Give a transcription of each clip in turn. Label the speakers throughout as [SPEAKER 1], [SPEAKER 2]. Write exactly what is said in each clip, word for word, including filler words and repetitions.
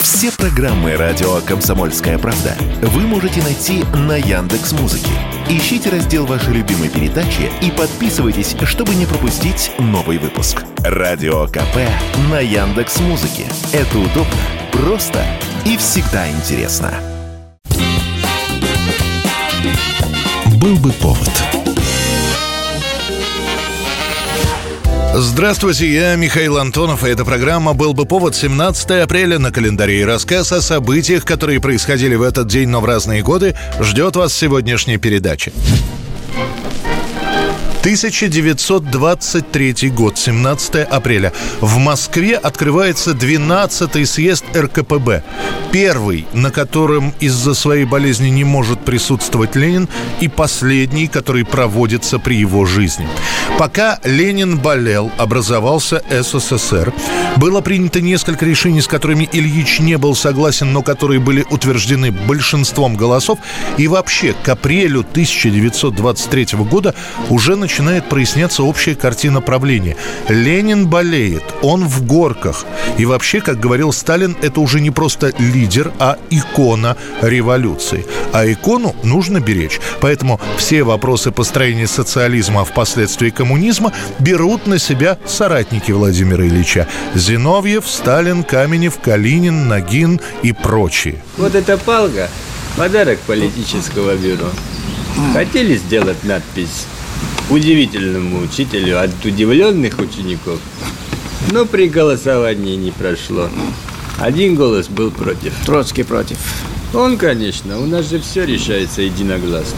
[SPEAKER 1] Все программы радио «Комсомольская правда» вы можете найти на Яндекс.Музыке. Ищите раздел вашей любимой передачи и подписывайтесь, чтобы не пропустить новый выпуск. Радио КП на Яндекс.Музыке. Это удобно, просто и всегда интересно.
[SPEAKER 2] Был бы повод.
[SPEAKER 3] Здравствуйте, я Михаил Антонов, и эта программа «Был бы повод». Семнадцатое апреля на календаре, и рассказ о событиях, которые происходили в этот день, но в разные годы, ждет вас в сегодняшней передаче. тысяча девятьсот двадцать третий год, семнадцатое апреля. В Москве открывается двенадцатый съезд эр ка пэ бэ. Первый, на котором из-за своей болезни не может присутствовать Ленин, и последний, который проводится при его жизни. Пока Ленин болел, образовался эс эс эс эр. Было принято несколько решений, с которыми Ильич не был согласен, но которые были утверждены большинством голосов. И вообще, к апрелю тысяча девятьсот двадцать третьего года уже начинает проясняться общая картина правления. Ленин болеет, он в горках. И вообще, как говорил Сталин, это уже не просто лидер, а икона революции. А икону нужно беречь. Поэтому все вопросы построения социализма, а впоследствии коммунизма, берут на себя соратники Владимира Ильича. Зиновьев, Сталин, Каменев, Калинин, Нагин и прочие.
[SPEAKER 4] Вот эта палка – подарок политического бюро. Хотели сделать надпись удивительному учителю от удивленных учеников, но при голосовании не прошло. Один голос был против.
[SPEAKER 5] Троцкий против.
[SPEAKER 4] Он, конечно, у нас же все решается единогласно.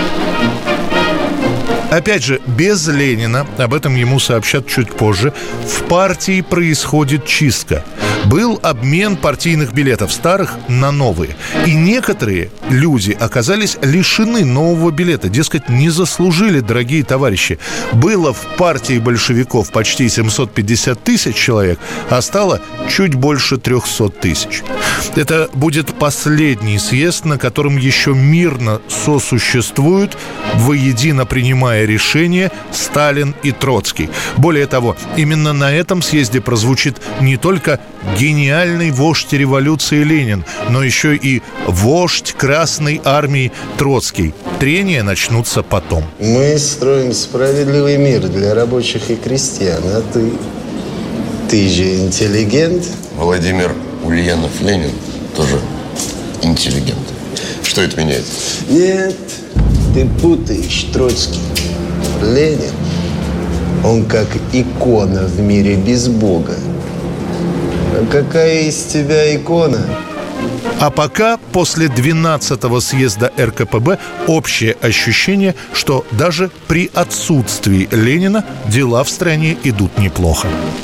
[SPEAKER 3] Опять же, без Ленина, об этом ему сообщат чуть позже, в партии происходит чистка. Был обмен партийных билетов, старых на новые. И некоторые люди оказались лишены нового билета. Дескать, не заслужили, дорогие товарищи. Было в партии большевиков почти семьсот пятьдесят тысяч человек, а стало чуть больше триста тысяч. Это будет последний съезд, на котором еще мирно сосуществуют, воедино принимая решения, Сталин и Троцкий. Более того, именно на этом съезде прозвучит не только гениальный вождь революции Ленин, но еще и вождь Красной армии Троцкий. Трения начнутся потом.
[SPEAKER 6] Мы строим справедливый мир для рабочих и крестьян, а ты... Ты же интеллигент.
[SPEAKER 7] Владимир Ульянов Ленин тоже интеллигент. Что это меняет?
[SPEAKER 6] Нет, ты путаешь, Троцкий. Ленин, он как икона в мире без Бога. А какая из тебя икона?
[SPEAKER 3] А пока, после двенадцатого съезда эр ка пэ бэ, общее ощущение, что даже при отсутствии Ленина дела в стране идут неплохо.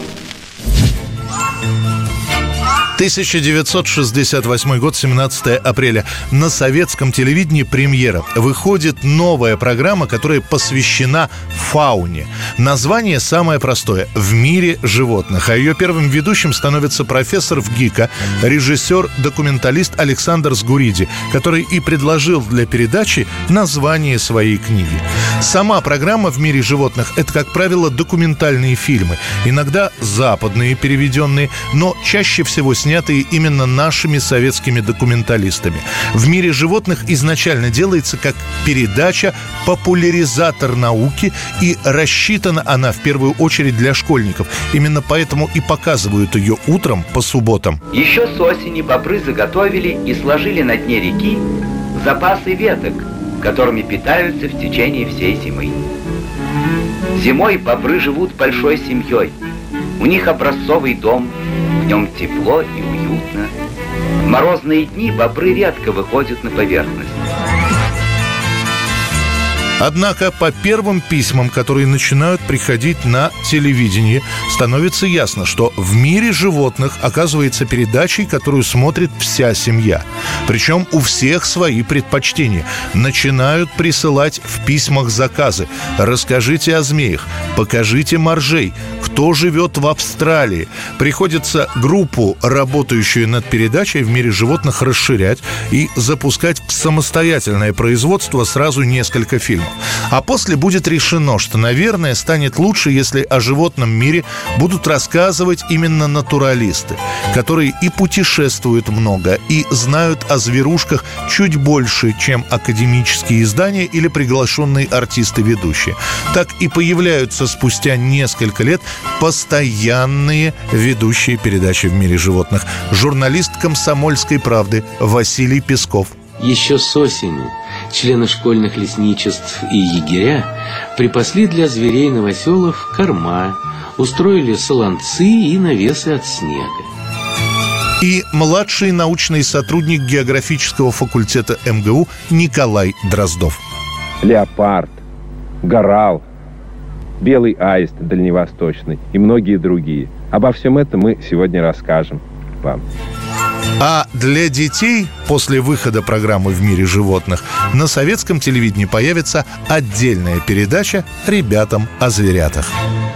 [SPEAKER 3] тысяча девятьсот шестьдесят восьмой год, семнадцатое апреля. На советском телевидении премьера. Выходит новая программа, которая посвящена фауне. Название самое простое – «В мире животных». А ее первым ведущим становится профессор ВГИКа, режиссер-документалист Александр Сгуриди, который и предложил для передачи название своей книги. Сама программа «В мире животных» – это, как правило, документальные фильмы. Иногда западные, переведенные, но чаще всего снятые именно нашими советскими документалистами. «В мире животных» изначально делается как передача, популяризатор науки, и рассчитана она в первую очередь для школьников. Именно поэтому и показывают ее утром по субботам.
[SPEAKER 8] Еще с осени бобры заготовили и сложили на дне реки запасы веток, которыми питаются в течение всей зимы. Зимой бобры живут большой семьей. У них образцовый дом, в нем тепло и уютно. В морозные дни бобры редко выходят на поверхность.
[SPEAKER 3] Однако по первым письмам, которые начинают приходить на телевидении, становится ясно, что «В мире животных» оказывается передачей, которую смотрит вся семья. Причем у всех свои предпочтения. Начинают присылать в письмах заказы. Расскажите о змеях, покажите моржей, кто живет в Австралии. Приходится группу, работающую над передачей «В мире животных», расширять и запускать в самостоятельное производство сразу несколько фильмов. фильмов. А после будет решено, что, наверное, станет лучше, если о животном мире будут рассказывать именно натуралисты, которые и путешествуют много, и знают о зверушках чуть больше, чем академические издания или приглашенные артисты-ведущие. Так и появляются спустя несколько лет постоянные ведущие передачи в мире животных. Журналист «Комсомольской правды» Василий Песков.
[SPEAKER 5] Еще с осени члены школьных лесничеств и егеря припасли для зверей новоселов корма, устроили солонцы и навесы от снега.
[SPEAKER 3] И младший научный сотрудник географического факультета эм гэ у Николай Дроздов.
[SPEAKER 9] Леопард, горал, белый аист дальневосточный и многие другие. Обо всем этом мы сегодня расскажем вам.
[SPEAKER 3] А для детей после выхода программы «В мире животных» на советском телевидении появится отдельная передача «Ребятам о зверятах».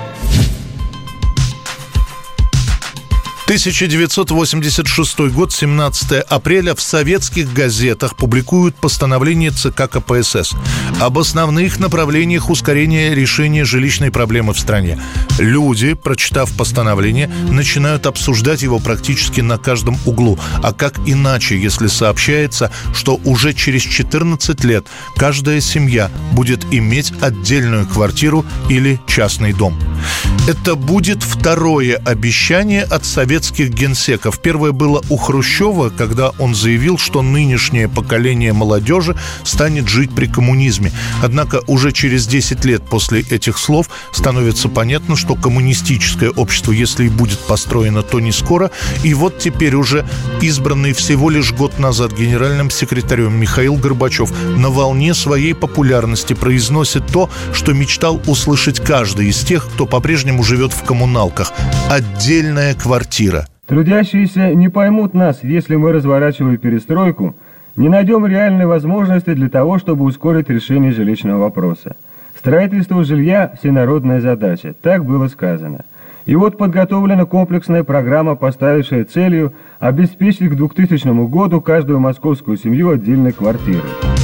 [SPEAKER 3] тысяча девятьсот восемьдесят шестой год, семнадцатое апреля, в советских газетах публикуют постановление ЦК ка пэ эс эс об основных направлениях ускорения решения жилищной проблемы в стране. Люди, прочитав постановление, начинают обсуждать его практически на каждом углу. А как иначе, если сообщается, что уже через четырнадцать лет каждая семья будет иметь отдельную квартиру или частный дом? Это будет второе обещание от советских генсеков. Первое было у Хрущева, когда он заявил, что нынешнее поколение молодежи станет жить при коммунизме. Однако уже через десять лет после этих слов становится понятно, что коммунистическое общество, если и будет построено, то не скоро. И вот теперь уже избранный всего лишь год назад генеральным секретарем Михаил Горбачев на волне своей популярности произносит то, что мечтал услышать каждый из тех, кто по-прежнему живет в коммуналках. Отдельная квартира.
[SPEAKER 10] Трудящиеся не поймут нас, если мы, разворачивая перестройку, не найдем реальной возможности для того, чтобы ускорить решение жилищного вопроса. Строительство жилья – всенародная задача, так было сказано. И вот подготовлена комплексная программа, поставившая целью обеспечить к двухтысячному году каждую московскую семью отдельной квартирой.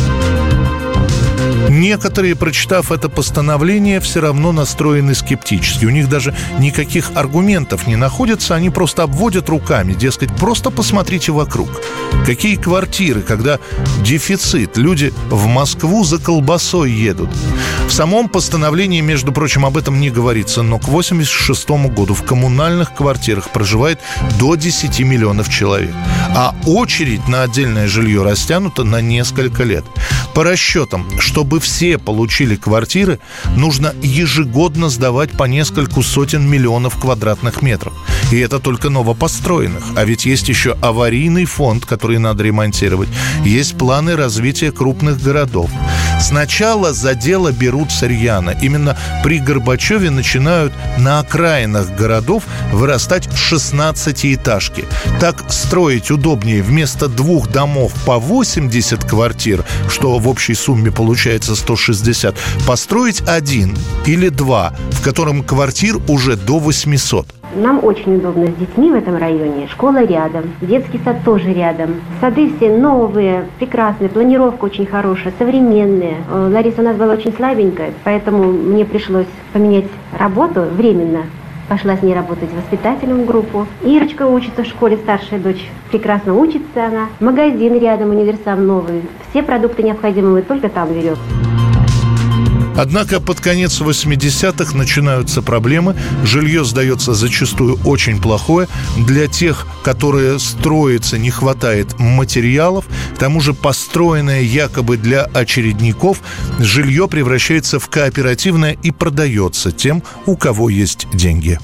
[SPEAKER 3] Некоторые, прочитав это постановление, все равно настроены скептически. У них даже никаких аргументов не находится, они просто обводят руками, дескать, просто посмотрите вокруг. Какие квартиры, когда дефицит, люди в Москву за колбасой едут. В самом постановлении, между прочим, об этом не говорится, но к восемьдесят шестому году в коммунальных квартирах проживает до десяти миллионов человек. А очередь на отдельное жилье растянута на несколько лет. По расчетам, чтобы все получили квартиры, нужно ежегодно сдавать по нескольку сотен миллионов квадратных метров. И это только новопостроенных. А ведь есть еще аварийный фонд, который надо ремонтировать. Есть планы развития крупных городов. Сначала за дело берутся рьяно. Именно при Горбачеве начинают на окраинах городов вырастать шестнадцатиэтажки. Так строить удобнее. Вместо двух домов по восемьдесят квартир, что в общей сумме получается сто шестьдесят, построить один или два, в котором квартир уже до восьмисот.
[SPEAKER 11] Нам очень удобно с детьми в этом районе. Школа рядом, детский сад тоже рядом. Сады все новые, прекрасные, планировка очень хорошая, современная. Лариса у нас была очень слабенькая, поэтому мне пришлось поменять работу временно. Пошла с ней работать воспитателем в группу. Ирочка учится в школе, старшая дочь. Прекрасно учится она. Магазин рядом, универсам новый. Все продукты необходимые мы только там берем.
[SPEAKER 3] Однако под конец восьмидесятых начинаются проблемы. Жилье сдается зачастую очень плохое. Для тех, которые строятся, не хватает материалов. К тому же построенное якобы для очередников, жилье превращается в кооперативное и продается тем, у кого есть деньги.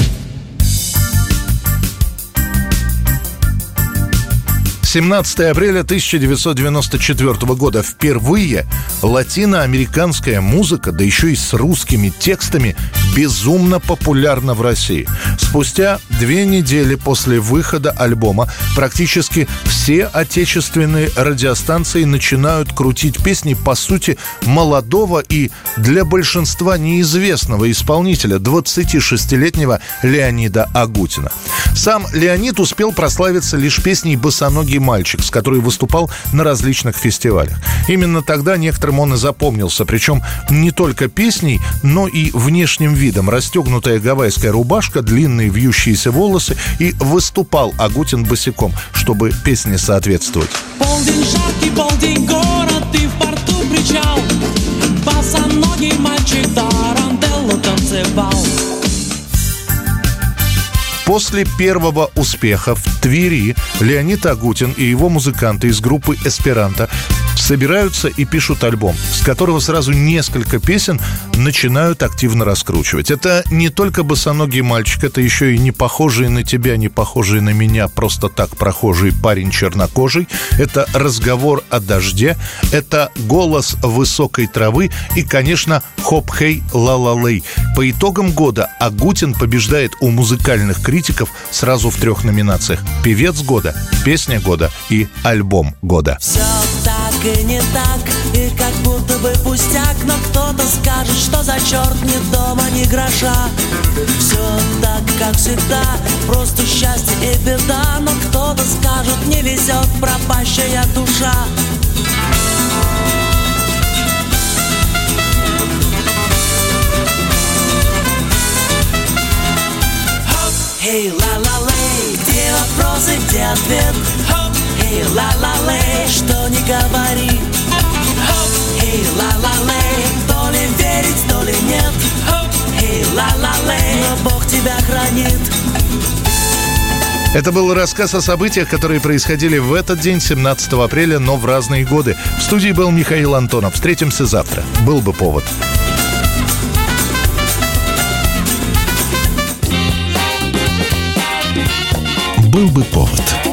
[SPEAKER 3] семнадцатое апреля тысяча девятьсот девяносто четвёртого года впервые латиноамериканская музыка, да еще и с русскими текстами, безумно популярна в России. Спустя две недели после выхода альбома практически все отечественные радиостанции начинают крутить песни, по сути, молодого и для большинства неизвестного исполнителя, двадцатишестилетнего Леонида Агутина. Сам Леонид успел прославиться лишь песней «Босоногий мальчик», с которой выступал на различных фестивалях. Именно тогда некоторым он и запомнился, причем не только песней, но и внешним видом. Расстегнутая гавайская рубашка, длинные вьющиеся волосы, и выступал Агутин босиком, чтобы песне соответствовать.
[SPEAKER 12] Полдень жаркий, полдень город, и в порту причал. Босоногий мальчик тарантеллу танцевал.
[SPEAKER 3] После первого успеха в Твери Леонид Агутин и его музыканты из группы «Эсперанто» собираются и пишут альбом, с которого сразу несколько песен начинают активно раскручивать. Это не только «Босоногий мальчик», это еще и «Не похожий на тебя, не похожий на меня, просто так прохожий парень чернокожий», это «Разговор о дожде», это «Голос высокой травы» и, конечно, «Хоп-хей, ла-ла-лей». По итогам года Агутин побеждает у музыкальных критиков сразу в трех номинациях: «Певец года», «Песня года» и «Альбом года».
[SPEAKER 12] Все так и не так, и как будто бы пустяк, но кто-то скажет, что за черт ни дома, ни гроша. Все так, как всегда, просто счастье и беда, но кто-то скажет, не везет пропащая душа. Эй, ла-ла-лей, где вопросы, где ответ? Эй, ла-ла-лей, что не говори. Эй, ла-ла-лей, то ли верить, то ли нет. Эй, ла-ла-лей, но Бог тебя хранит.
[SPEAKER 3] Это был рассказ о событиях, которые происходили в этот день, семнадцатого апреля, но в разные годы. В студии был Михаил Антонов. Встретимся завтра. Был бы повод.
[SPEAKER 2] Был бы повод.